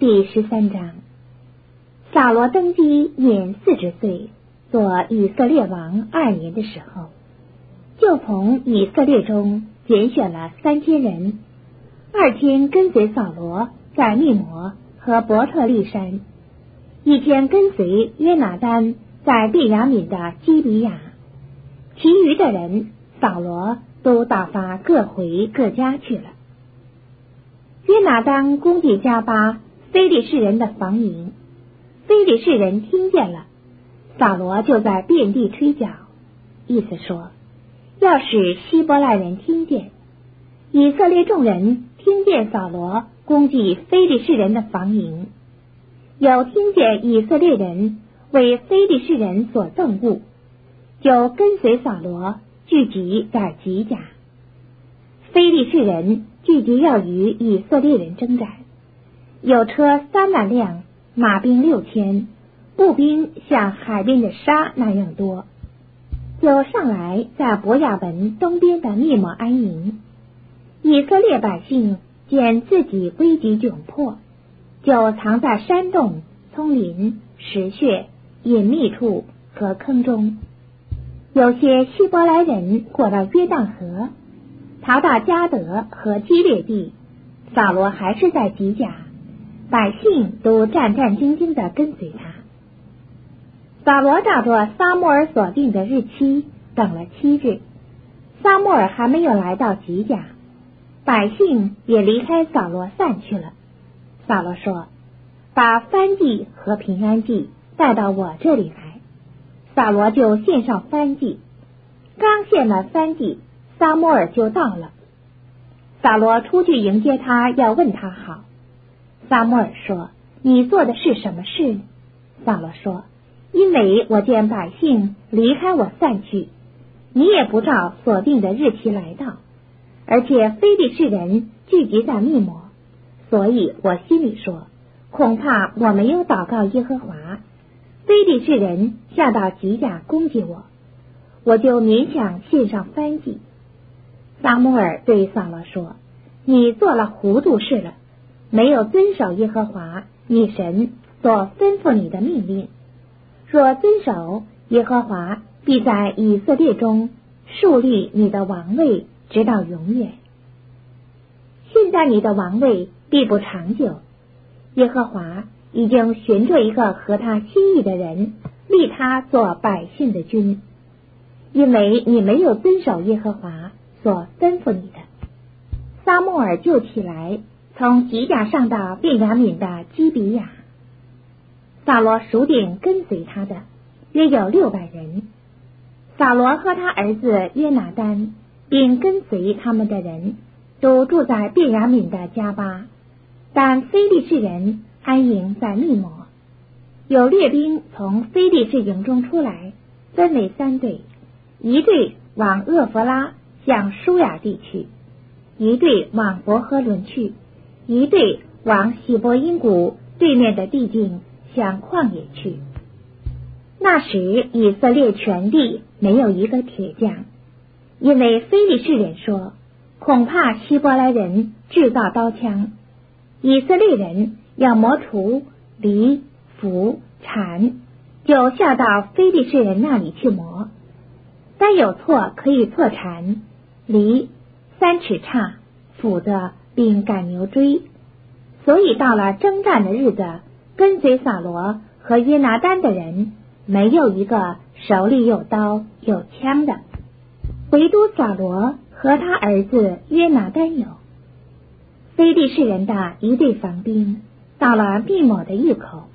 第13章。扫罗登基年40岁，做以色列王2年的时候，就从以色列中拣选了3000人，2天跟随扫罗在密摩和伯特利山，1天跟随约拿单在便雅悯的基比亚，其余的人扫罗都打发各回各家去了。约拿单攻击加巴非利士人的防营，非利士人听见了，扫罗就在遍地吹角，意思说要使希伯来人听见。以色列众人听见扫罗攻击非利士人的防营，有听见以色列人为非利士人所憎恶，就跟随扫罗聚集在吉甲。非利士人聚集要与以色列人征战，有车3万辆，马兵6000，步兵像海边的沙那样多，就上来在伯亚文东边的密摩安营。以色列百姓见自己危急窘迫，就藏在山洞、丛林、石穴、隐秘处和坑中。有些希伯来人过了约旦河，逃到迦得和基列地，扫罗还是在吉甲，百姓都战战兢兢地跟随他。扫罗照着撒母耳所定的日期等了7日，撒母耳还没有来到吉甲，百姓也离开扫罗散去了。扫罗说：把燔祭和平安祭带到我这里来。扫罗就献上燔祭，刚献了燔祭，撒母耳就到了。扫罗出去迎接他，要问他好。撒母耳说：你做的是什么事？扫罗说：因为我见百姓离开我散去，你也不照所定的日期来到，而且非利士人聚集在密摩，所以我心里说，恐怕我没有祷告耶和华，非利士人下到吉甲攻击我，我就勉强献上燔祭。撒母耳对扫罗说：你做了糊涂事了，没有遵守耶和华你神所吩咐你的命令。若遵守，耶和华必在以色列中树立你的王位，直到永远。现在你的王位必不长久，耶和华已经寻着一个合他心意的人，立他做百姓的君，因为你没有遵守耶和华所吩咐你的。撒母耳就起来，从吉甲上到便雅悯的基比亚。扫罗数点跟随他的约有600人。扫罗和他儿子约拿单并跟随他们的人都住在便雅悯的加巴，但非利士人安营在密摩。有列兵从非利士营中出来，分为3队，一队往厄弗拉向舒亚地去，一队往伯和伦去，一队往喜伯因谷对面的地境向旷野去。那时以色列全地没有一个铁匠，因为非利士人说，恐怕希伯来人制造刀枪，以色列人要磨锄、犁、斧、铲，就下到非利士人那里去磨。但有错可以错铲、犁、3尺叉、斧子并赶牛锥。所以到了征战的日子，跟随扫罗和约拿单的人没有一个手里有刀有枪的，唯独扫罗和他儿子约拿单有。非利士人的一队防兵到了密摩的入口，